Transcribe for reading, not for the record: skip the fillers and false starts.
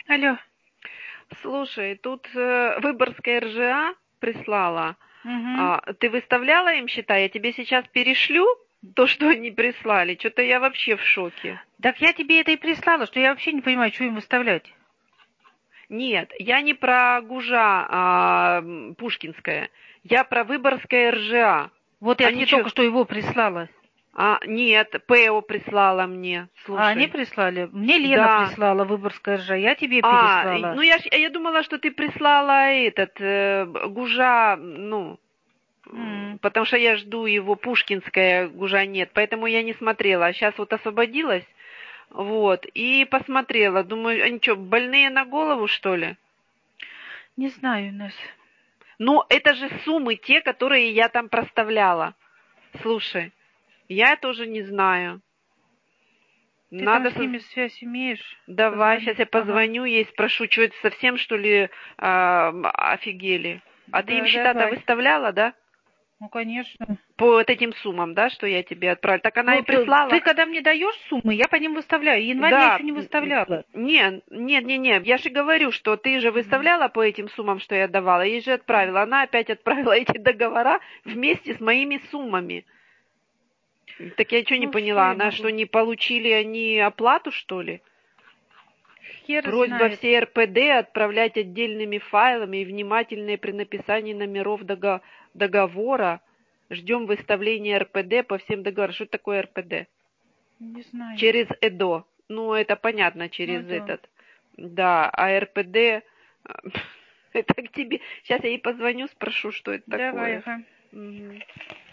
Алло. Слушай, тут Выборгская РЖА прислала. Мгм. Ты выставляла им счета? Я тебе сейчас перешлю то, что они прислали. Что-то я вообще в шоке. Так я тебе это и прислала, что я вообще не понимаю, что им выставлять. Нет, я не про Гужа Пушкинская. Я про Выборгская РЖА. Вот я Они тебе только что? что его прислала. Нет, ПЭО прислала мне. А они Слушай. прислали? Мне Лена Да. прислала, Выборгская ржа, я тебе переслала. Ну я думала, что ты прислала этот Гужа, ну, М. потому что я жду его Пушкинская, Гужа нет, поэтому я не смотрела. А сейчас вот освободилась, вот, и посмотрела. Думаю, они что, больные на голову, что ли? Не знаю, Нас. Ну, это же суммы те, которые я там проставляла. Слушай, я тоже не знаю. Ты там Надо... с ними связь имеешь? Давай, сейчас Позвони. я Ага. позвоню ей, спрошу, что это совсем, что ли, офигели. А ты им Да, счета-то давай. выставляла, да? Ну, конечно. По вот этим суммам, да, что я тебе отправила. Так она и Ну, ты прислала. когда мне даешь суммы, я по ним выставляю. Январь я Да, еще не выставляла. нет, я же говорю, что ты же выставляла по этим суммам, что я давала, ей же отправила. Она опять отправила эти договора вместе с моими суммами. Так я что не Ну, что поняла, я она что, могу? не получили они оплату, что ли? Хер Просьба знает. все РПД отправлять отдельными файлами и внимательные при написании номеров договора. Ждем выставления РПД по всем договорам. Что такое РПД? Не знаю. Через ЭДО. Ну, это понятно, Ну, через да. этот. Да, а РПД... Это к тебе. Сейчас я ей позвоню, спрошу, что это Давай, такое. ага. Мгм.